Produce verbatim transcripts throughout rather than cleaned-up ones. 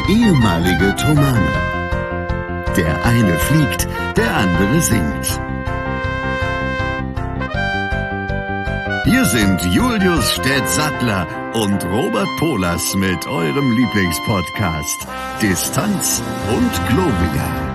ehemalige Tomane. Der eine fliegt, der andere singt. Hier sind Julius Städtsattler und Robert Polas mit eurem Lieblingspodcast Distanz und Gloria.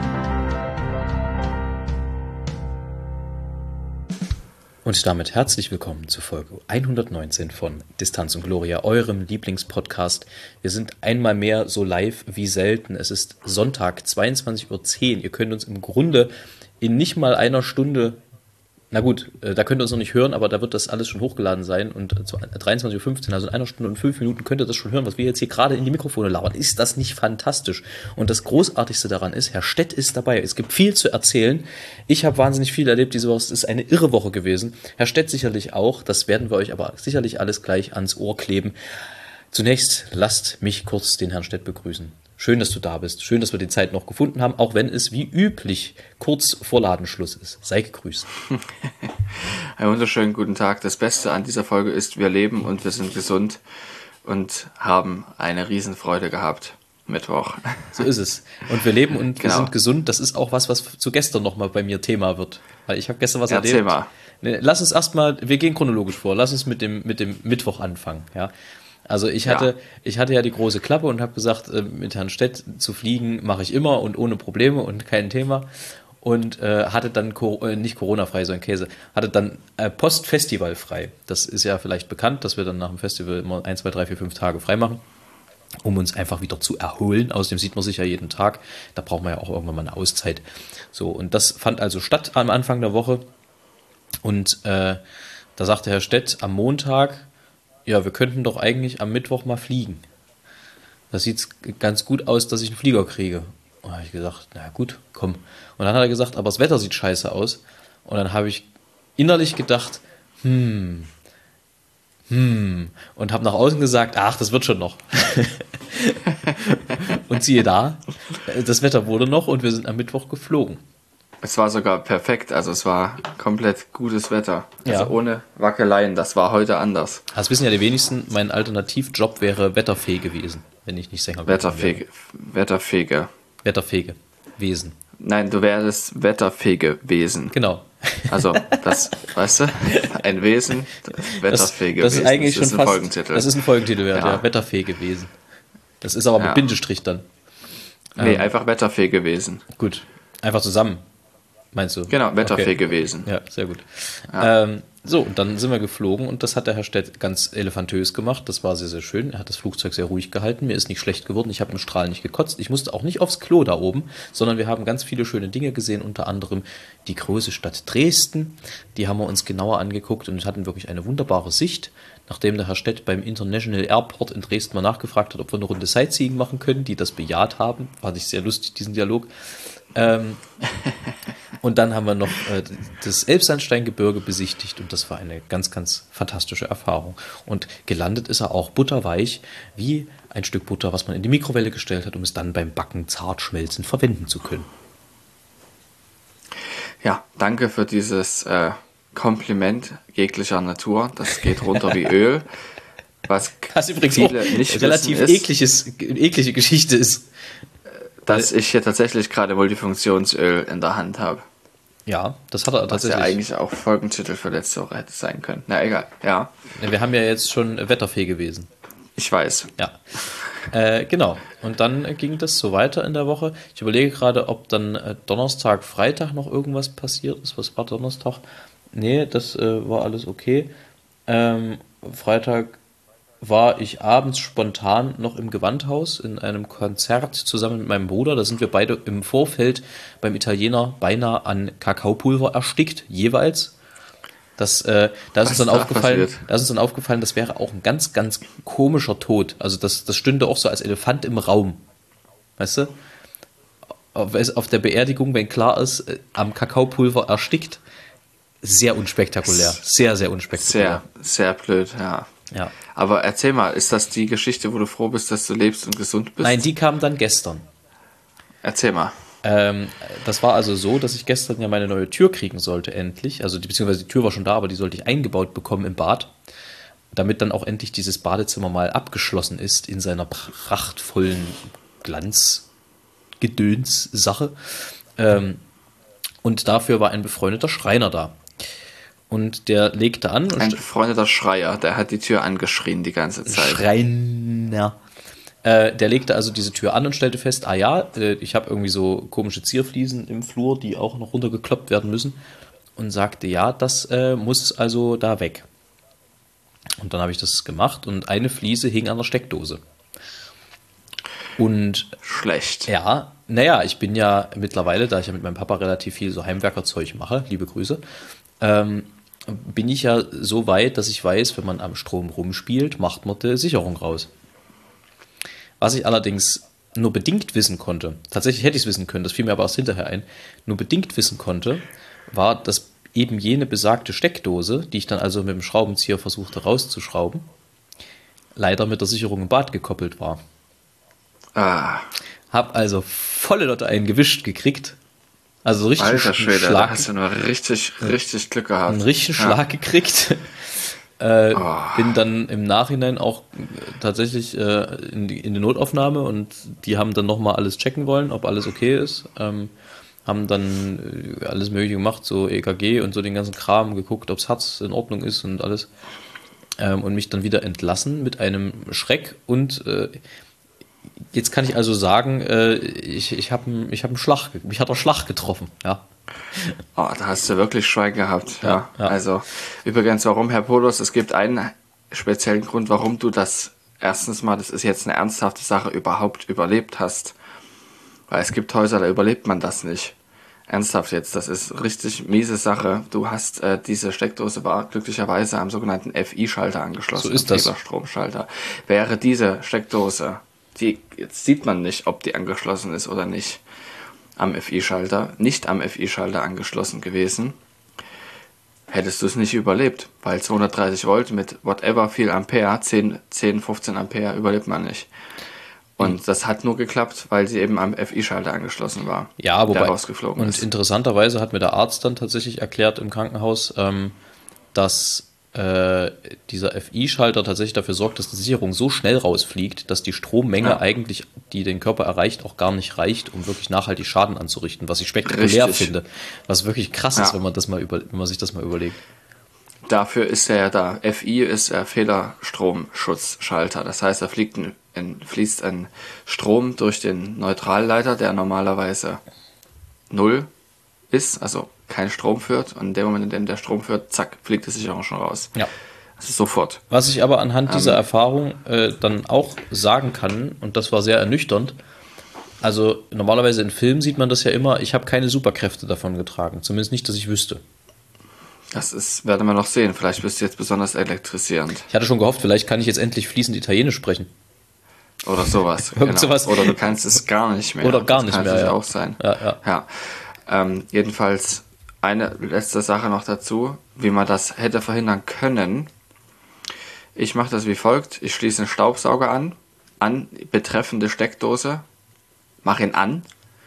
Und damit herzlich willkommen zur Folge hundertneunzehn von Distanz und Gloria, eurem Lieblingspodcast. Wir sind einmal mehr so live wie selten. Es ist Sonntag, zweiundzwanzig Uhr zehn. Ihr könnt uns im Grunde in nicht mal einer Stunde, na gut, da könnt ihr uns noch nicht hören, aber da wird das alles schon hochgeladen sein. Und dreiundzwanzig Uhr fünfzehn, also in einer Stunde und fünf Minuten könnt ihr das schon hören, was wir jetzt hier gerade in die Mikrofone labern. Ist das nicht fantastisch? Und das Großartigste daran ist, Herr Stett ist dabei. Es gibt viel zu erzählen. Ich habe wahnsinnig viel erlebt diese Woche. Es ist eine irre Woche gewesen. Herr Stett sicherlich auch. Das werden wir euch aber sicherlich alles gleich ans Ohr kleben. Zunächst lasst mich kurz den Herrn Stett begrüßen. Schön, dass du da bist. Schön, dass wir die Zeit noch gefunden haben, auch wenn es wie üblich kurz vor Ladenschluss ist. Sei gegrüßt. Einen wunderschönen guten Tag. Das Beste an dieser Folge ist, wir leben und wir sind gesund und haben eine Riesenfreude gehabt. Mittwoch. So ist es. Und wir leben und genau. Wir sind gesund. Das ist auch was, was zu gestern nochmal bei mir Thema wird. Weil ich habe gestern was Erzähl erlebt. Mal. Lass uns erstmal, wir gehen chronologisch vor. Lass uns mit dem, mit dem Mittwoch anfangen. Ja. Also ich hatte, ja. ich hatte ja die große Klappe und habe gesagt, mit Herrn Stett zu fliegen mache ich immer und ohne Probleme und kein Thema. Und äh, hatte dann, äh, nicht Corona-frei, so ein Käse, hatte dann äh, Post-Festival frei. Das ist ja vielleicht bekannt, dass wir dann nach dem Festival immer ein, zwei, drei, vier, fünf Tage frei machen, um uns einfach wieder zu erholen. Außerdem sieht man sich ja jeden Tag. Da braucht man ja auch irgendwann mal eine Auszeit. So, und das fand also statt am Anfang der Woche. Und äh, da sagte Herr Stett am Montag, ja, wir könnten doch eigentlich am Mittwoch mal fliegen. Das sieht ganz gut aus, dass ich einen Flieger kriege. Und da habe ich gesagt, na gut, komm. Und dann hat er gesagt, aber das Wetter sieht scheiße aus. Und dann habe ich innerlich gedacht, hm, hm. Und habe nach außen gesagt, ach, das wird schon noch. Und siehe da, das Wetter wurde noch und wir sind am Mittwoch geflogen. Es war sogar perfekt, also es war komplett gutes Wetter. Also ja. Ohne Wackeleien, das war heute anders. Das wissen ja die wenigsten, mein Alternativjob wäre Wetterfee gewesen, wenn ich nicht Sänger Wetterfege. Wetterfege. Wetterfege. Wesen. Nein, du wärst Wetterfege Wesen. Genau. Also, das, weißt du, ein Wesen, das Wetterfege das, das Wesen. ist eigentlich das ist schon ein fast, Folgentitel. Das ist ein Folgentitel, ja, ja. ja Wetterfee gewesen. Das ist aber mit ja. Bindestrich dann. Nee, ähm, einfach Wetterfee gewesen. Gut, einfach zusammen, meinst du? Genau, Wetterfee okay. gewesen. Ja, sehr gut. Ja. Ähm, so, und dann sind wir geflogen und das hat der Herr Stett ganz elefantös gemacht. Das war sehr, sehr schön. Er hat das Flugzeug sehr ruhig gehalten. Mir ist nicht schlecht geworden. Ich habe im Strahl nicht gekotzt. Ich musste auch nicht aufs Klo da oben, sondern wir haben ganz viele schöne Dinge gesehen, unter anderem die große Stadt Dresden. Die haben wir uns genauer angeguckt und hatten wirklich eine wunderbare Sicht. Nachdem der Herr Stett beim International Airport in Dresden mal nachgefragt hat, ob wir eine Runde Sightseeing machen können, die das bejaht haben. Fand ich sehr lustig, diesen Dialog. Ähm, und dann haben wir noch äh, das Elbsandsteingebirge besichtigt und das war eine ganz, ganz fantastische Erfahrung. Und gelandet ist er auch butterweich, wie ein Stück Butter, was man in die Mikrowelle gestellt hat, um es dann beim Backen zart schmelzen verwenden zu können. Ja, danke für dieses äh, Kompliment jeglicher Natur. Das geht runter wie Öl. Was das übrigens viele auch nicht relativ wissen, ist, ekliges, eklige Geschichte ist. Dass ich hier tatsächlich gerade Multifunktionsöl in der Hand habe. Ja, das hat er was tatsächlich. Was ja eigentlich auch Folgentitel für letzte Woche hätte sein können. Na egal, ja. Wir haben ja jetzt schon Wetterfee gewesen. Ich weiß. Ja, äh, genau. Und dann ging das so weiter in der Woche. Ich überlege gerade, ob dann äh, Donnerstag, Freitag noch irgendwas passiert ist. Was war Donnerstag? Nee, das äh, war alles okay. Ähm, Freitag war ich abends spontan noch im Gewandhaus in einem Konzert zusammen mit meinem Bruder. Da sind wir beide im Vorfeld beim Italiener beinahe an Kakaopulver erstickt, jeweils. Das, äh, da, ist uns dann da aufgefallen, passiert? da ist uns dann aufgefallen, das wäre auch ein ganz, ganz komischer Tod. Also das, das stünde auch so als Elefant im Raum. Weißt du? Auf, auf der Beerdigung, wenn klar ist, äh, am Kakaopulver erstickt, sehr unspektakulär. Sehr, sehr unspektakulär. Sehr, sehr blöd, ja. Ja. Aber erzähl mal, ist das die Geschichte, wo du froh bist, dass du lebst und gesund bist? Nein, die kam dann gestern. Erzähl mal. Ähm, das war also so, dass ich gestern ja meine neue Tür kriegen sollte, endlich. Also die, beziehungsweise die Tür war schon da, aber die sollte ich eingebaut bekommen im Bad. Damit dann auch endlich dieses Badezimmer mal abgeschlossen ist in seiner prachtvollen Glanzgedöns-Sache. Ähm, und dafür war ein befreundeter Schreiner da. Und der legte an. Und ein befreundeter Schreier, der hat die Tür angeschrien die ganze Zeit. Schreiner. Äh, der legte also diese Tür an und stellte fest, ah ja, äh, ich habe irgendwie so komische Zierfliesen im Flur, die auch noch runtergekloppt werden müssen. Und sagte, ja, das äh, muss also da weg. Und dann habe ich das gemacht und eine Fliese hing an der Steckdose. Und schlecht. Ja, naja, ich bin ja mittlerweile, da ich ja mit meinem Papa relativ viel so Heimwerkerzeug mache, liebe Grüße, ähm, bin ich ja so weit, dass ich weiß, wenn man am Strom rumspielt, macht man die Sicherung raus. Was ich allerdings nur bedingt wissen konnte, tatsächlich hätte ich es wissen können, das fiel mir aber erst hinterher ein, nur bedingt wissen konnte, war, dass eben jene besagte Steckdose, die ich dann also mit dem Schraubenzieher versuchte rauszuschrauben, leider mit der Sicherung im Bad gekoppelt war. Ah. Hab also volle Lotte einen gewischt gekriegt. Also richtig Alter Schwede, Schlag, da hast du nur richtig, richtig Glück gehabt. einen richtigen ja. Schlag gekriegt. Äh, oh. Bin dann im Nachhinein auch tatsächlich äh, in, die, in die Notaufnahme und die haben dann nochmal alles checken wollen, ob alles okay ist. Ähm, haben dann äh, alles Mögliche gemacht, so E K G und so den ganzen Kram, geguckt, ob das Herz in Ordnung ist und alles. Ähm, und mich dann wieder entlassen mit einem Schreck und äh, jetzt kann ich also sagen, äh, ich, ich habe ich hab einen Schlag, mich hat der Schlag getroffen, ja. Oh, da hast du wirklich Schwein gehabt. Ja, ja, ja. Also, übrigens, warum, Herr Polos, es gibt einen speziellen Grund, warum du das erstens mal, das ist jetzt eine ernsthafte Sache, überhaupt überlebt hast. Weil es gibt Häuser, da überlebt man das nicht. Ernsthaft jetzt, das ist richtig miese Sache. Du hast, äh, diese Steckdose war glücklicherweise am sogenannten F I-Schalter angeschlossen. So ist das. Fieberstromschalter. Wäre diese Steckdose, die, jetzt sieht man nicht, ob die angeschlossen ist oder nicht, am F I-Schalter, nicht am F I-Schalter angeschlossen gewesen, hättest du es nicht überlebt, weil zweihundertdreißig Volt mit whatever viel Ampere, zehn, zehn, fünfzehn Ampere überlebt man nicht. Und das hat nur geklappt, weil sie eben am F I-Schalter angeschlossen war, ja, wobei, der rausgeflogen und ist. Interessanterweise hat mir der Arzt dann tatsächlich erklärt im Krankenhaus, ähm, dass äh, dieser F I-Schalter tatsächlich dafür sorgt, dass die Sicherung so schnell rausfliegt, dass die Strommenge Ja. eigentlich, die den Körper erreicht, auch gar nicht reicht, um wirklich nachhaltig Schaden anzurichten, was ich spektakulär Richtig. finde, was wirklich krass Ja. ist, wenn man das mal über, wenn man sich das mal überlegt. Dafür ist er ja da. F I ist der Fehlerstromschutzschalter. Das heißt, da fliegt ein, ein, fließt ein Strom durch den Neutralleiter, der normalerweise null ist, also kein Strom führt. Und in dem Moment, in dem der Strom führt, zack, fliegt die Sicherung schon raus. Ja. Also sofort. Was ich aber anhand dieser Ähm. Erfahrung äh, dann auch sagen kann, und das war sehr ernüchternd, also normalerweise in Filmen sieht man das ja immer, ich habe keine Superkräfte davon getragen, zumindest nicht, dass ich wüsste. Das ist, werden wir noch sehen. Vielleicht bist du jetzt besonders elektrisierend. Ich hatte schon gehofft, vielleicht kann ich jetzt endlich fließend Italienisch sprechen. Oder sowas. Irgend genau. sowas. Oder du kannst es gar nicht mehr. Oder gar das nicht kann mehr, natürlich ja. auch sein. Ja, ja. ja. Ähm, jedenfalls eine letzte Sache noch dazu, wie man das hätte verhindern können. Ich mache das wie folgt. Ich schließe einen Staubsauger an, an betreffende Steckdose, mache ihn an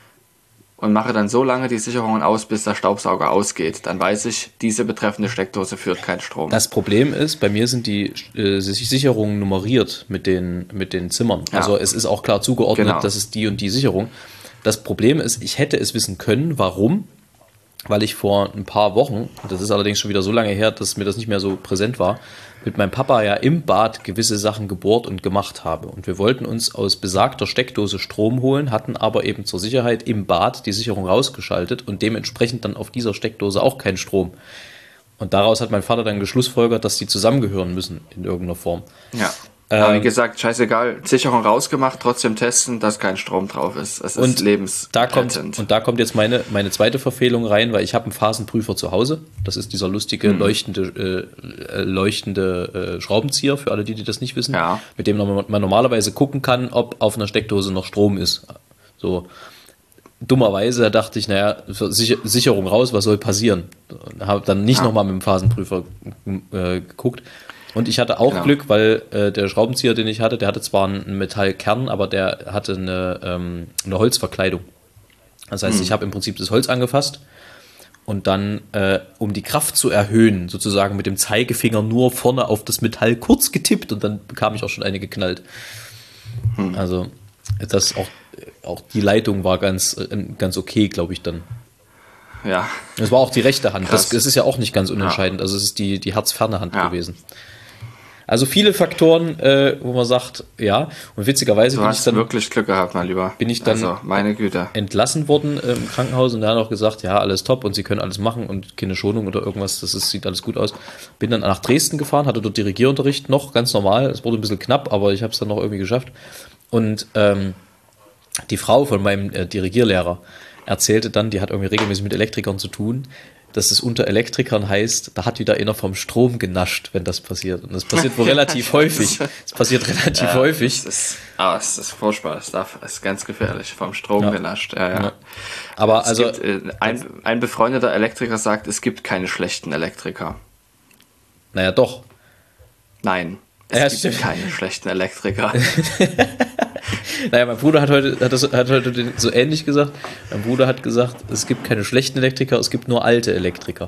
und mache dann so lange die Sicherungen aus, bis der Staubsauger ausgeht. Dann weiß ich, diese betreffende Steckdose führt keinen Strom. Das Problem ist, bei mir sind die äh, Sicherungen nummeriert mit den, mit den Zimmern. Ja. Also es ist auch klar zugeordnet, Genau. das ist die und die Sicherung. Das Problem ist, ich hätte es wissen können, warum? Weil ich vor ein paar Wochen, das ist allerdings schon wieder so lange her, dass mir das nicht mehr so präsent war, mit meinem Papa ja im Bad gewisse Sachen gebohrt und gemacht habe. Und wir wollten uns aus besagter Steckdose Strom holen, hatten aber eben zur Sicherheit im Bad die Sicherung rausgeschaltet und dementsprechend dann auf dieser Steckdose auch keinen Strom. Und daraus hat mein Vater dann geschlussfolgert, dass die zusammengehören müssen in irgendeiner Form. Ja. Ähm, Aber wie gesagt, scheißegal, Sicherung rausgemacht, trotzdem testen, dass kein Strom drauf ist. Es Und ist lebensrettend. Da kommt, und da kommt jetzt meine, meine zweite Verfehlung rein, weil ich habe einen Phasenprüfer zu Hause. Das ist dieser lustige, Mhm. leuchtende, äh, leuchtende äh, Schraubenzieher, für alle, die, die das nicht wissen, Ja. mit dem man normalerweise gucken kann, ob auf einer Steckdose noch Strom ist. So dummerweise dachte ich, naja, für Sicher- Sicherung raus, was soll passieren? Habe dann nicht Ja. nochmal mit dem Phasenprüfer äh, geguckt. Und ich hatte auch Genau. Glück, weil äh, der Schraubenzieher, den ich hatte, der hatte zwar einen Metallkern, aber der hatte eine, ähm, eine Holzverkleidung. Das heißt, Mhm. ich habe im Prinzip das Holz angefasst und dann, äh, um die Kraft zu erhöhen, sozusagen mit dem Zeigefinger nur vorne auf das Metall kurz getippt und dann bekam ich auch schon eine geknallt. Mhm. Also das auch auch die Leitung war ganz, äh, ganz okay, glaube ich dann. Ja. Es war auch die rechte Hand. Das, Krass. das ist ja auch nicht ganz unentscheidend. Also es ist die, die herzferne Hand Ja. gewesen. Also viele Faktoren, äh, wo man sagt, ja. Und witzigerweise Du bin ich hast dann wirklich Glück gehabt, mein Lieber. bin ich dann- Also, meine Güte. entlassen worden äh, im Krankenhaus und da hat auch gesagt, ja, alles top und sie können alles machen und keine Schonung oder irgendwas, das ist, sieht alles gut aus. Bin dann nach Dresden gefahren, hatte dort Dirigierunterricht noch, ganz normal. Es wurde ein bisschen knapp, aber ich habe es dann noch irgendwie geschafft. Und ähm, die Frau von meinem äh, Dirigierlehrer erzählte dann, die hat irgendwie regelmäßig mit Elektrikern zu tun, dass es unter Elektrikern heißt, da hat wieder einer vom Strom genascht, wenn das passiert. Und das passiert wohl relativ häufig. Das passiert relativ Ja, häufig. Es ist, ah, es ist furchtbar. Es darf, es ist ganz gefährlich. Vom Strom Ja. genascht. Ja, ja. Ja. Aber Es also, gibt, äh, ein, ein befreundeter Elektriker sagt, es gibt keine schlechten Elektriker. naja, doch. Nein, es Ja, gibt stimmt. keine schlechten Elektriker. Naja, mein Bruder hat heute, hat das, hat heute den- so ähnlich gesagt. Mein Bruder hat gesagt, es gibt keine schlechten Elektriker, es gibt nur alte Elektriker.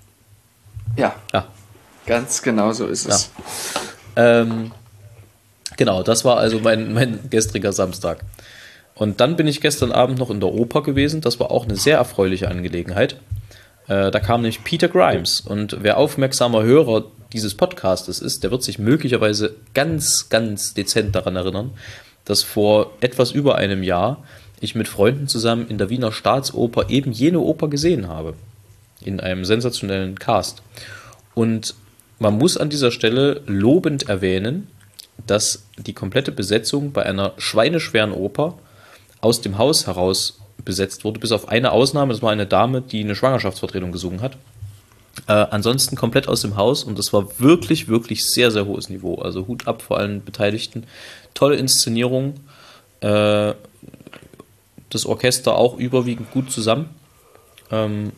Ja, Ja. ganz genau so ist es. Ähm, genau, das war also mein, mein gestriger Samstag. Und dann bin ich gestern Abend noch in der Oper gewesen. Das war auch eine sehr erfreuliche Angelegenheit. Äh, da kam nämlich Peter Grimes. Und wer aufmerksamer Hörer dieses Podcastes ist, der wird sich möglicherweise ganz, ganz dezent daran erinnern, dass vor etwas über einem Jahr ich mit Freunden zusammen in der Wiener Staatsoper eben jene Oper gesehen habe. In einem sensationellen Cast. Und man muss an dieser Stelle lobend erwähnen, dass die komplette Besetzung bei einer schweineschweren Oper aus dem Haus heraus besetzt wurde, bis auf eine Ausnahme, das war eine Dame, die eine Schwangerschaftsvertretung gesungen hat. Äh, ansonsten komplett aus dem Haus und das war wirklich, wirklich sehr, sehr hohes Niveau. Also Hut ab vor allen Beteiligten. Tolle Inszenierung. Äh, das Orchester auch überwiegend gut zusammen. Ähm,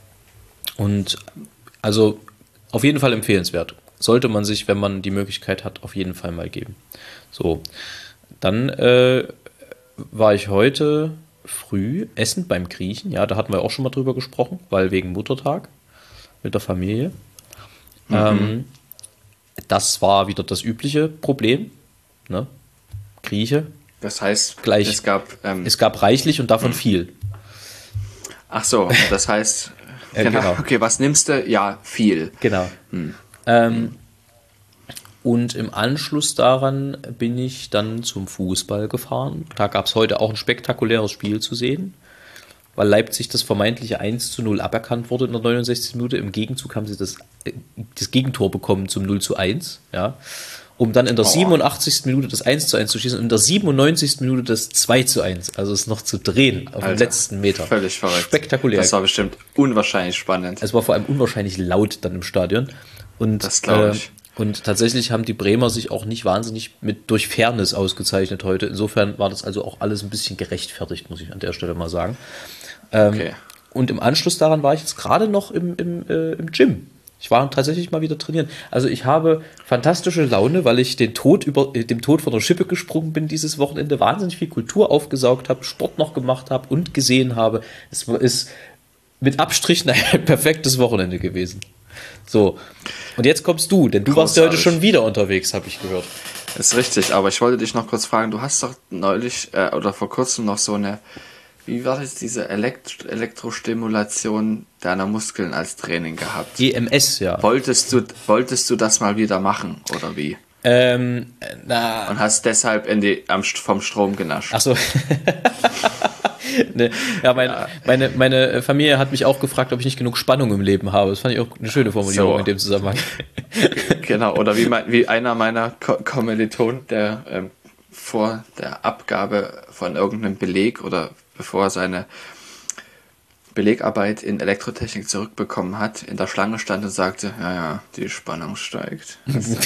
und also auf jeden Fall empfehlenswert. Sollte man sich, wenn man die Möglichkeit hat, auf jeden Fall mal geben. So, dann äh, war ich heute früh essen beim Griechen. Ja, da hatten wir auch schon mal drüber gesprochen, weil wegen Muttertag mit der Familie. Mhm. Ähm, das war wieder das übliche Problem. Ne? Grieche. Das heißt, Gleich. es gab... Ähm, Es gab reichlich und davon viel. ach so, das heißt... Äh, genau. genau. Okay, was nimmst du? Ja, viel. Genau. Ähm, und im Anschluss daran bin ich dann zum Fußball gefahren. Da gab es heute auch ein spektakuläres Spiel zu sehen, weil Leipzig das vermeintliche eins zu null aberkannt wurde in der neunundsechzigsten Minute. Im Gegenzug haben sie das, äh, das Gegentor bekommen zum null zu eins, ja, um dann in der Oh. siebenundachtzigsten Minute das eins zu eins zu schießen und in der siebenundneunzigsten Minute das zwei zu eins. Also es noch zu drehen auf Alter, den letzten Meter. Völlig verrückt. Spektakulär. Das war bestimmt unwahrscheinlich spannend. Es war vor allem unwahrscheinlich laut dann im Stadion. Und, Das glaub ich. Äh, und tatsächlich haben die Bremer sich auch nicht wahnsinnig mit durch Fairness ausgezeichnet heute. Insofern war das also auch alles ein bisschen gerechtfertigt, muss ich an der Stelle mal sagen. Ähm, Okay. Und im Anschluss daran war ich jetzt gerade noch im, im, äh, im Gym. Ich war tatsächlich mal wieder trainieren. Also ich habe fantastische Laune, weil ich den Tod über, äh, dem Tod von der Schippe gesprungen bin dieses Wochenende, wahnsinnig viel Kultur aufgesaugt habe, Sport noch gemacht habe und gesehen habe. Es ist mit Abstrichen ein perfektes Wochenende gewesen. So, und jetzt kommst du, denn du warst ja heute Großartig. schon wieder unterwegs, habe ich gehört. Ist richtig, aber ich wollte dich noch kurz fragen, du hast doch neulich äh, oder vor kurzem noch so eine, wie war das, diese Elekt Elektrostimulation deiner Muskeln als Training gehabt. E M S, ja. Wolltest du, wolltest du das mal wieder machen, oder wie? Ähm, na, Und hast deshalb in die, am, St- vom Strom genascht. ach so. ne, ja, mein, Meine, meine Familie hat mich auch gefragt, ob ich nicht genug Spannung im Leben habe. Das fand ich auch eine schöne Formulierung So. in dem Zusammenhang. Genau, oder wie, mein, wie einer meiner Ko Kommilitonen, der ähm, vor der Abgabe von irgendeinem Beleg oder bevor er seine Belegarbeit in Elektrotechnik zurückbekommen hat, in der Schlange stand und sagte, ja, ja, die Spannung steigt.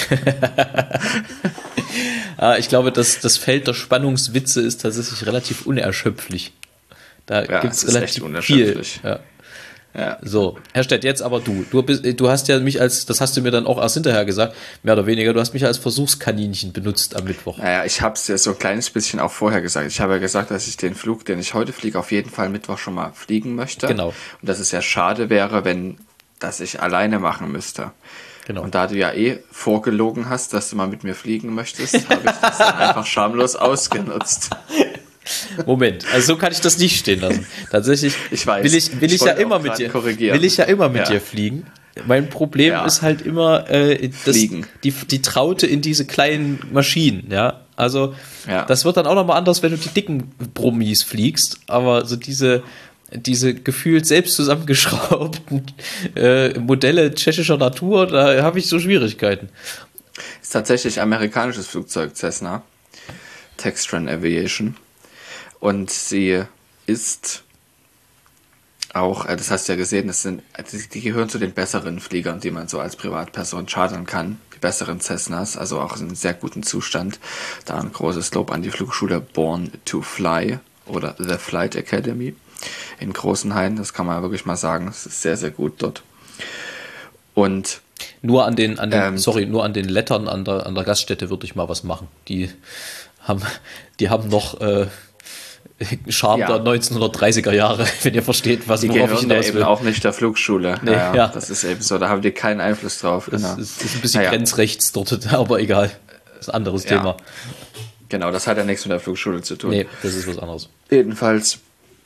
Ah, ich glaube, das, das Feld der Spannungswitze ist tatsächlich relativ unerschöpflich. Da Ja, gibt es es ist relativ echt unerschöpflich. viel. Ja. Ja. So, Herr Stett, jetzt aber du. Du, bist, du hast ja mich als, das hast du mir dann auch erst hinterher gesagt, mehr oder weniger, du hast mich als Versuchskaninchen benutzt am Mittwoch. Naja, ich habe es ja so ein kleines bisschen auch vorher gesagt. Ich habe ja gesagt, dass ich den Flug, den ich heute fliege, auf jeden Fall Mittwoch schon mal fliegen möchte. Genau. Und dass es ja schade wäre, wenn das ich alleine machen müsste. Genau. Und da du ja eh vorgelogen hast, dass du mal mit mir fliegen möchtest, habe ich das dann einfach schamlos ausgenutzt. Moment, also so kann ich das nicht stehen lassen. Tatsächlich Ich weiß. will ich, will ich, Ich ja wollte immer auch mit grad dir, korrigieren. will ich ja immer mit Ja. dir fliegen. Mein Problem Ja. ist halt immer äh, das, Fliegen. die, die Traute in diese kleinen Maschinen, ja. Also Ja. das wird dann auch nochmal anders, wenn du die dicken Brummis fliegst, aber so diese, diese gefühlt selbst zusammengeschraubten äh, Modelle tschechischer Natur, da habe ich so Schwierigkeiten. Ist tatsächlich amerikanisches Flugzeug, Cessna. Textron Aviation. Und sie ist auch, äh, das hast du ja gesehen, das sind, die, die gehören zu den besseren Fliegern, die man so als Privatperson chartern kann. Die besseren Cessnas, also auch in einem sehr guten Zustand. Da ein großes Lob an die Flugschule Born to Fly oder The Flight Academy in Großenhain. Das kann man wirklich mal sagen. Es ist sehr, sehr gut dort. Und Nur an den, an den Ähm, sorry, nur an den Lettern an der, an der Gaststätte würde ich mal was machen. Die haben, die haben noch äh, Charme Ja. der neunzehnhundertdreißiger Jahre, wenn ihr versteht, was die worauf ich gehören da hinaus eben will. auch nicht der Flugschule. Nee, naja, ja. Das ist eben so, da haben die keinen Einfluss drauf. Das Genau. ist, ist ein bisschen Naja. grenzrechts dort, aber egal. Das ist ein anderes Ja. Thema. Genau, das hat ja nichts mit der Flugschule zu tun. Nee, das ist was anderes. Jedenfalls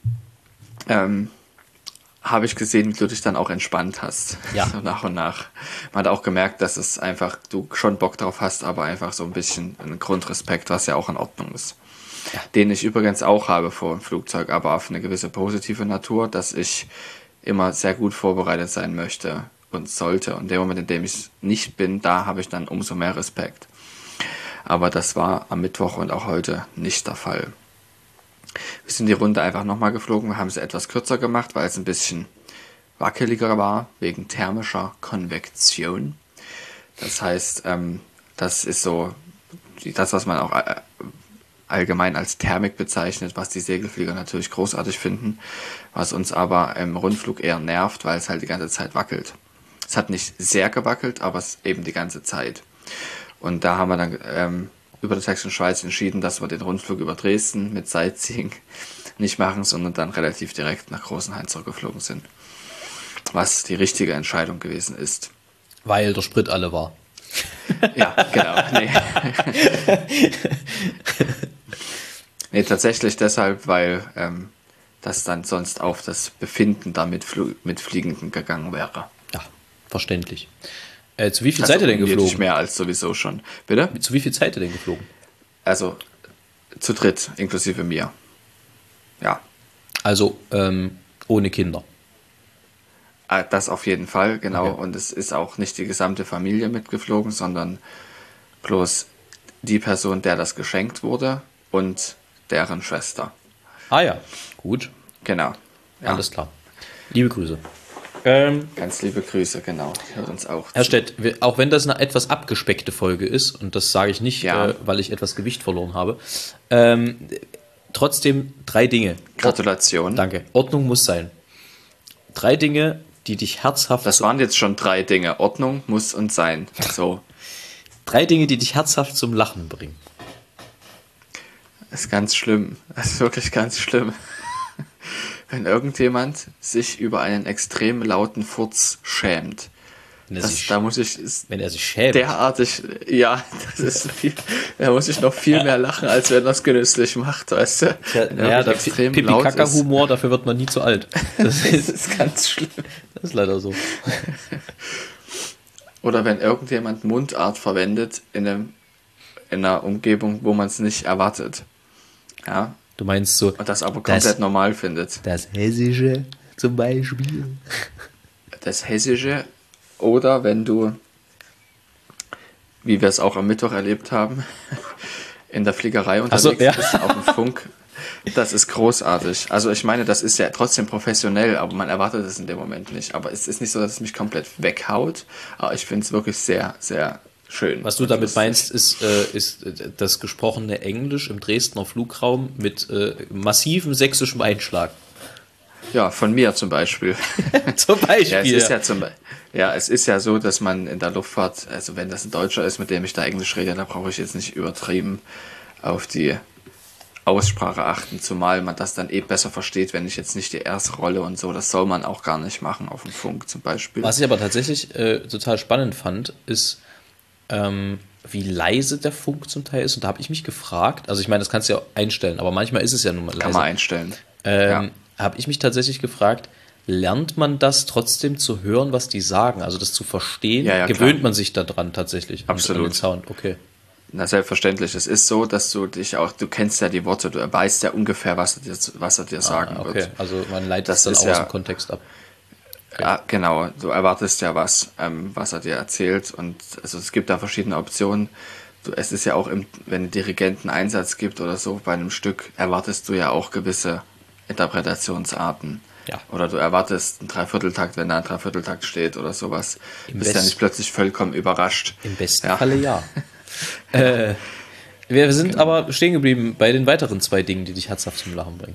ähm, habe ich gesehen, wie du dich dann auch entspannt hast. Ja. So nach und nach. Man hat auch gemerkt, dass es einfach, du schon Bock drauf hast, aber einfach so ein bisschen ein Grundrespekt, was ja auch in Ordnung ist. Ja. Den ich übrigens auch habe vor dem Flugzeug, aber auf eine gewisse positive Natur, dass ich immer sehr gut vorbereitet sein möchte und sollte. Und in dem Moment, in dem ich nicht bin, da habe ich dann umso mehr Respekt. Aber das war am Mittwoch und auch heute nicht der Fall. Wir sind die Runde einfach nochmal geflogen. Wir haben sie etwas kürzer gemacht, weil es ein bisschen wackeliger war, wegen thermischer Konvektion. Das heißt, ähm, das ist so das, was man auch äh, allgemein als Thermik bezeichnet, was die Segelflieger natürlich großartig finden, was uns aber im Rundflug eher nervt, weil es halt die ganze Zeit wackelt. Es hat nicht sehr gewackelt, aber es eben die ganze Zeit. Und da haben wir dann ähm, über die Sächsische Schweiz entschieden, dass wir den Rundflug über Dresden mit Sightseeing nicht machen, sondern dann relativ direkt nach Großenhain zurückgeflogen sind. Was die richtige Entscheidung gewesen ist. Weil der Sprit alle war. Ja, genau. Nee. nee, tatsächlich deshalb, weil ähm, das dann sonst auf das Befinden da mit, Fl- mit Fliegenden gegangen wäre. Ja, verständlich. Äh, zu wie viel Also seid ihr denn unnötig geflogen? mehr als sowieso schon. Bitte? Zu wie viel seid ihr denn geflogen? Also zu dritt, inklusive mir. Ja, Also ähm, ohne Kinder. äh, das auf jeden Fall, genau. Okay. Und es ist auch nicht die gesamte Familie mitgeflogen, sondern bloß die Person, der das geschenkt wurde und deren Schwester. Ah ja, gut. Genau. Ja, Alles klar. Liebe Grüße. Ähm, ganz liebe Grüße, genau. Die hört uns auch. Herr Stett, wir- auch wenn das eine etwas abgespeckte Folge ist, und das sage ich nicht, Ja. äh, weil ich etwas Gewicht verloren habe, ähm, trotzdem drei Dinge. Gratulation. Danke. Ordnung muss sein. Drei Dinge, die dich herzhaft, Das waren jetzt schon drei Dinge. Ordnung muss und sein. So, drei Dinge, die dich herzhaft zum Lachen bringen. das ist ganz schlimm. Das ist wirklich ganz schlimm. Wenn irgendjemand sich über einen extrem lauten Furz schämt. Wenn er, Das, sich, da muss ich ist wenn er sich schämt. derartig, ja, das ist viel, da muss ich noch viel mehr lachen, als wenn er es genüsslich macht, weißt du? Ja, Wenn er ja, der wirklich extrem laut ist. Pipi-Kaka-Humor, dafür wird man nie zu alt. Das Das ist, ist ganz schlimm. das ist leider so. Oder wenn irgendjemand Mundart verwendet in, einem, in einer Umgebung, wo man es nicht erwartet. Ja, Du meinst so, und das aber komplett Das- normal findet. das Hessische zum Beispiel. Das Hessische oder wenn du, wie wir es auch am Mittwoch erlebt haben, in der Fliegerei unterwegs so, ja. bist, auf dem Funk, das ist großartig. Also ich meine, das ist ja trotzdem professionell, aber man erwartet es in dem Moment nicht. Aber es ist nicht so, dass es mich komplett weghaut, aber ich finde es wirklich sehr, sehr schön. Was du und damit lustig. meinst, ist, äh, ist äh, das gesprochene Englisch im Dresdner Flugraum mit äh, massivem sächsischem Einschlag. Ja, von mir zum Beispiel. Zum Beispiel. Ja, es ist ja zum Be- ja, es ist ja so, dass man in der Luftfahrt, also wenn das ein Deutscher ist, mit dem ich da Englisch rede, da brauche ich jetzt nicht übertrieben auf die Aussprache achten, zumal man das dann eh besser versteht, wenn ich jetzt nicht die erste Rolle und so, das soll man auch gar nicht machen auf dem Funk zum Beispiel. Was ich aber tatsächlich äh, total spannend fand, ist, ähm, wie leise der Funk zum Teil ist. Und da habe ich mich gefragt, also ich meine, das kannst du ja einstellen, aber manchmal ist es ja nun mal leise. Kann man einstellen. Ähm, Ja. Habe ich mich tatsächlich gefragt, lernt man das trotzdem zu hören, was die sagen, also das zu verstehen? Ja, ja, Gewöhnt klar. man sich daran tatsächlich? an- Absolut. An den Sound, okay. Na, selbstverständlich. Es ist so, dass du dich auch, du kennst ja die Worte, du weißt ja ungefähr, was er dir, was er dir sagen Ah, okay, wird. also man leitet Das es dann ist aus ja- dem Kontext ab. Ja, genau. Du erwartest ja was, ähm, was er dir erzählt. Und also es gibt da verschiedene Optionen. Du, es ist ja auch, im, wenn ein Dirigent einen Einsatz gibt oder so bei einem Stück, erwartest du ja auch gewisse Interpretationsarten. Ja. Oder du erwartest einen Dreivierteltakt, wenn da ein Dreivierteltakt steht oder sowas. Du Im bist ja Best- nicht plötzlich vollkommen überrascht. Im besten Ja. Falle ja. äh, wir sind aber stehen geblieben bei den weiteren zwei Dingen, die dich herzhaft zum Lachen bringen.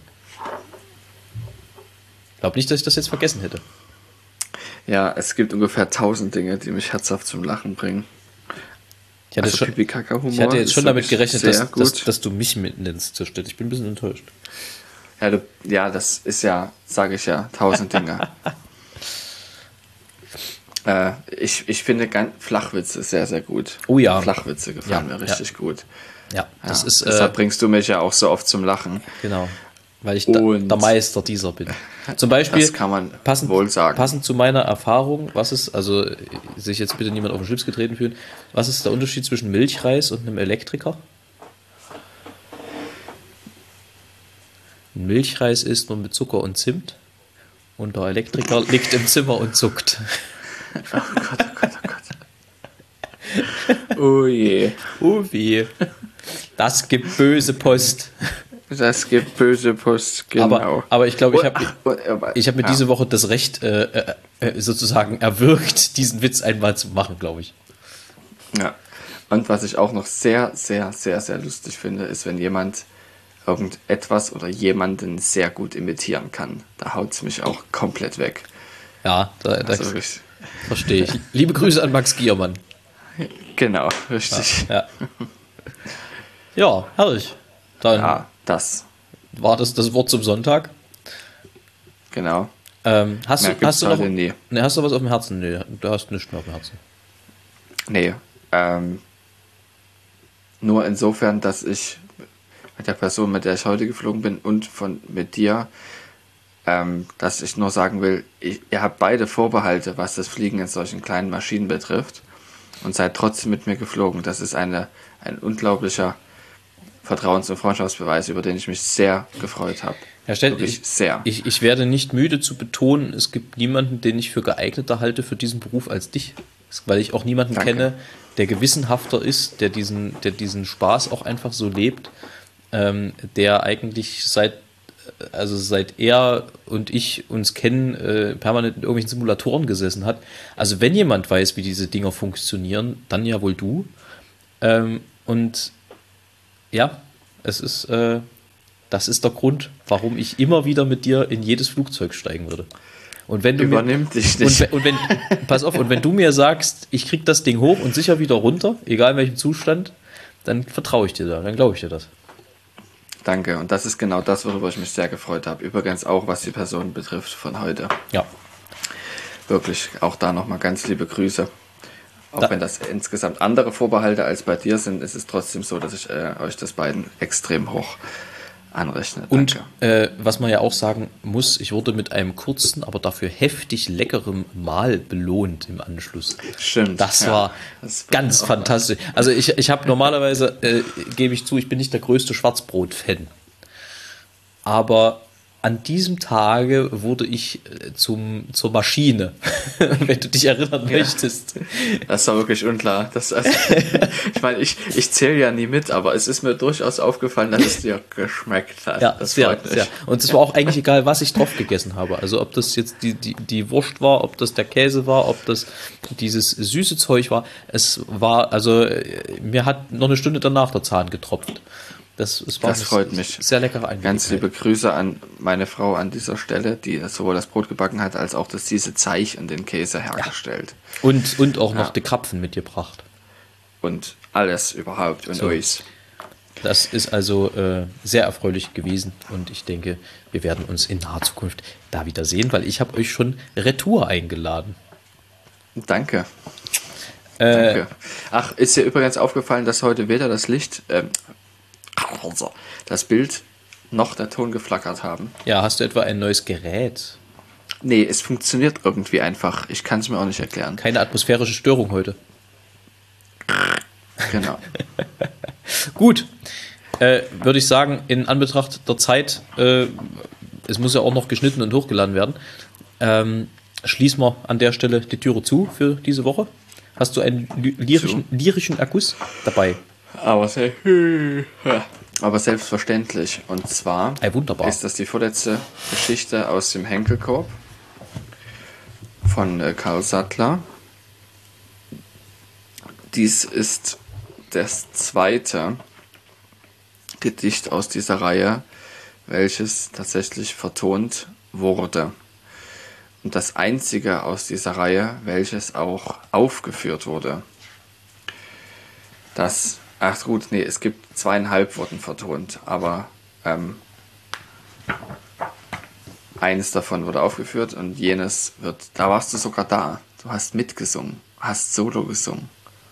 Ich glaube nicht, dass ich das jetzt vergessen hätte. Ja, es gibt ungefähr tausend Dinge, die mich herzhaft zum Lachen bringen. Ich hatte, Also schon, Pipi-Kaka-Humor ich hatte jetzt ist schon damit wirklich gerechnet, sehr dass, dass, gut. dass du mich mitnennst zur Stelle. Ich bin ein bisschen enttäuscht. Ja, du, ja, das ist ja, sage ich ja, tausend Dinge. äh, ich, ich finde ganz, Flachwitze sehr, sehr gut. Oh ja. Flachwitze gefallen Ja, mir richtig gut. Ja, Ja, das ist deshalb äh, bringst du mich ja auch so oft zum Lachen. genau, weil ich da, Und- der Meister dieser bin. Zum Beispiel, Das kann man passend, wohl sagen. passend zu meiner Erfahrung, was ist, also äh, sich jetzt bitte niemand auf den Schlips getreten fühlen, was ist der Unterschied zwischen Milchreis und einem Elektriker? Ein Milchreis isst man mit Zucker und Zimt und der Elektriker liegt im Zimmer und zuckt. Oh Gott, oh Gott, oh Gott. Oh je. Oh weh. Das gibt böse Post. Das gibt böse Post, genau. Aber, aber ich glaube, ich habe Oh, aber- ich hab mir ja. diese Woche das Recht äh, äh, äh, sozusagen erwirkt, diesen Witz einmal zu machen, glaube ich. Ja. Und was ich auch noch sehr, sehr, sehr, sehr lustig finde, ist, wenn jemand irgendetwas oder jemanden sehr gut imitieren kann. Da haut es mich auch komplett weg. Ja, da, da Also wirklich, verstehe ich. Liebe Grüße an Max Giermann. genau, richtig. Ja, ja herrlich. Dann Ja, das, war das das Wort zum Sonntag. genau. Ähm, hast, Mehr du, gibt's hast, du noch, heute nie. ne, hast du was auf dem Herzen? Nee, du hast nichts mehr auf dem Herzen. Nee, ähm, nur insofern, dass ich mit der Person, mit der ich heute geflogen bin und von mit dir, ähm, dass ich nur sagen will, ich, ihr habt beide Vorbehalte, was das Fliegen in solchen kleinen Maschinen betrifft und seid trotzdem mit mir geflogen. Das ist eine, ein unglaublicher Vertrauens- und Freundschaftsbeweis, über den ich mich sehr gefreut habe. Herr Stett, Wirklich ich, sehr. Ich, ich werde nicht müde zu betonen, es gibt niemanden, den ich für geeigneter halte für diesen Beruf als dich. Weil ich auch niemanden Danke. kenne, der gewissenhafter ist, der diesen, der diesen Spaß auch einfach so lebt, ähm, der eigentlich seit, also seit er und ich uns kennen, äh, permanent in irgendwelchen Simulatoren gesessen hat. Also wenn jemand weiß, wie diese Dinger funktionieren, dann ja wohl du. Ähm, und ja, es ist, äh, das ist der Grund, warum ich immer wieder mit dir in jedes Flugzeug steigen würde. Und wenn du Übernimmt mir, dich und, nicht. wenn- und wenn, pass auf, und wenn du mir sagst, ich krieg das Ding hoch und sicher wieder runter, egal in welchem Zustand, dann vertraue ich dir da, dann glaube ich dir das. Danke. Und das ist genau das, worüber ich mich sehr gefreut habe. Übrigens auch, was die Person betrifft von heute. Ja. Wirklich, auch da nochmal ganz liebe Grüße. Auch Da- wenn das insgesamt andere Vorbehalte als bei dir sind, ist es trotzdem so, dass ich äh, euch das beiden extrem hoch anrechne. Und Danke. äh, was man ja auch sagen muss, ich wurde mit einem kurzen, aber dafür heftig leckerem Mahl belohnt im Anschluss. Stimmt. Das ja. war Das war ganz auch- fantastisch. Also ich, ich habe normalerweise, äh, gebe ich zu, ich bin nicht der größte Schwarzbrot-Fan. Aber an diesem Tage wurde ich äh, zum, zur Maschine, wenn du dich erinnern möchtest. Das war wirklich unklar. Das, also, ich meine, ich, ich zähle ja nie mit, aber es ist mir durchaus aufgefallen, dass es dir geschmeckt hat. Ja, das sehr, freut mich. sehr. Und es war auch eigentlich egal, was ich drauf gegessen habe. Also ob das jetzt die, die, die Wurst war, ob das der Käse war, ob das dieses süße Zeug war. Es war, also äh, mir hat noch eine Stunde danach der Zahn getropft. Das, es war Das eine freut mich. Sehr leckere Angelegenheit. Ganz liebe Grüße an meine Frau an dieser Stelle, die sowohl das Brot gebacken hat, als auch das diese Zeich und den Käse hergestellt. Und, und auch noch Ja. die Krapfen mitgebracht. Und alles überhaupt und So. euch. Das ist also äh, sehr erfreulich gewesen und ich denke, wir werden uns in naher Zukunft da wieder sehen, weil ich habe euch schon Retour eingeladen. Danke. Danke. Ach, ist dir übrigens aufgefallen, dass heute weder das Licht, ähm, also das Bild noch der Ton geflackert haben? Ja, hast du etwa ein neues Gerät? Nee, es funktioniert irgendwie einfach. Ich kann es mir auch nicht erklären. Keine atmosphärische Störung heute. Genau. Gut, äh, würde ich sagen, in Anbetracht der Zeit, äh, es muss ja auch noch geschnitten und hochgeladen werden, ähm, schließen wir an der Stelle die Türe zu für diese Woche. Hast du einen ly- lyrischen, lyrischen Akkus dabei? Aber, sehr, aber selbstverständlich. Und zwar Ey, wunderbar. ist das die vorletzte Geschichte aus dem Henkelkorb von äh, Karl Sattler. Dies ist das zweite Gedicht aus dieser Reihe, welches tatsächlich vertont wurde. Und das einzige aus dieser Reihe, welches auch aufgeführt wurde. Das, ach gut, nee, es gibt zweieinhalb wurden vertont, aber ähm, eines davon wurde aufgeführt und jenes wird, da warst du sogar da. Du hast mitgesungen, hast Solo gesungen.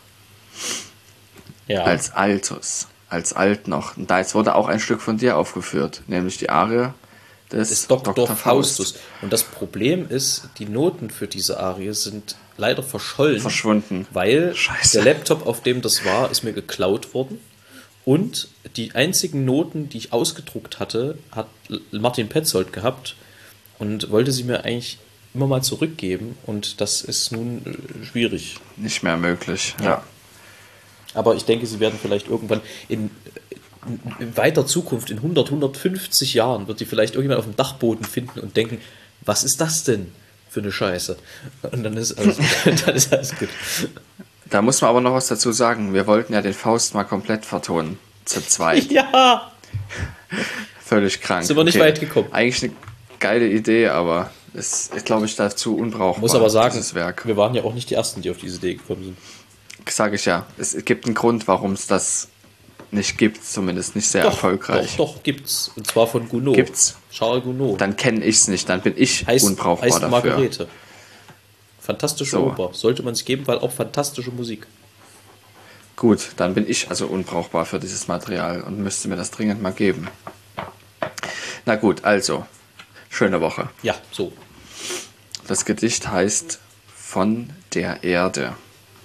Ja. Als Altus, als Alt noch. Und da jetzt wurde auch ein Stück von dir aufgeführt, nämlich die Arie des ist Doktor, Doktor Faustus. Faust. Und das Problem ist, die Noten für diese Arie sind leider verschollen. Verschwunden. Weil Scheiße. der Laptop, auf dem das war, ist mir geklaut worden. Und die einzigen Noten, die ich ausgedruckt hatte, hat Martin Petzold gehabt und wollte sie mir eigentlich immer mal zurückgeben. Und das ist nun äh, schwierig. Nicht mehr möglich. Ja. Aber ich denke, sie werden vielleicht irgendwann in, in weiter Zukunft, in hundert, hundertfünfzig Jahren, wird die vielleicht irgendjemand auf dem Dachboden finden und denken, was ist das denn für eine Scheiße? Und dann ist alles, dann ist alles gut. Da muss man aber noch was dazu sagen. Wir wollten ja den Faust mal komplett vertonen. Zu zweit. Ja! Völlig krank. Sind wir nicht weit gekommen. Eigentlich eine geile Idee, aber es ist, glaube ich, dazu unbrauchbar. Muss aber sagen, dieses Werk. wir waren ja auch nicht die Ersten, die auf diese Idee gekommen sind. Sage ich ja. Es gibt einen Grund, warum es das nicht gibt. Zumindest nicht sehr Doch, erfolgreich. Doch, doch, gibt's. Und zwar von Gounod. Gibt's. Charles Gounod. Dann kenne ich es nicht. Dann bin ich heißt, unbrauchbar heißt dafür. Margarete. Fantastische So. Oper. Sollte man sich geben, weil auch fantastische Musik. Gut, dann bin ich also unbrauchbar für dieses Material und müsste mir das dringend mal geben. Na gut, also. Schöne Woche. Ja, so. Das Gedicht heißt Von der Erde.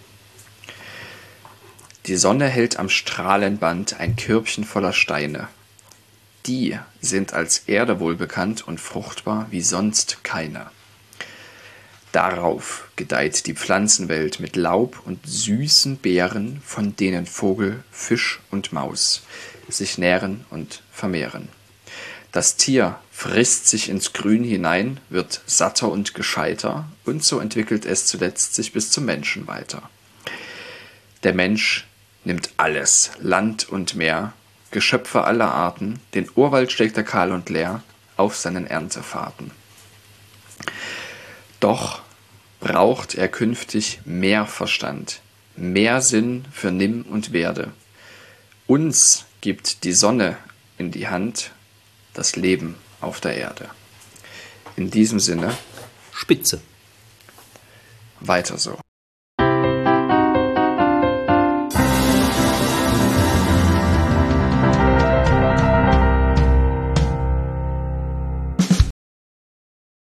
Die Sonne hält am Strahlenband ein Körbchen voller Steine. Die sind als Erde wohl bekannt und fruchtbar wie sonst keine. Darauf gedeiht die Pflanzenwelt mit Laub und süßen Beeren, von denen Vogel, Fisch und Maus sich nähren und vermehren. Das Tier frisst sich ins Grün hinein, wird satter und gescheiter, und so entwickelt es zuletzt sich bis zum Menschen weiter. Der Mensch nimmt alles, Land und Meer, Geschöpfe aller Arten, den Urwald schlägt er kahl und leer, auf seinen Erntefahrten. Doch braucht er künftig mehr Verstand, mehr Sinn für Nimm und Werde. Uns gibt die Sonne in die Hand das Leben auf der Erde. In diesem Sinne, Spitze. weiter so.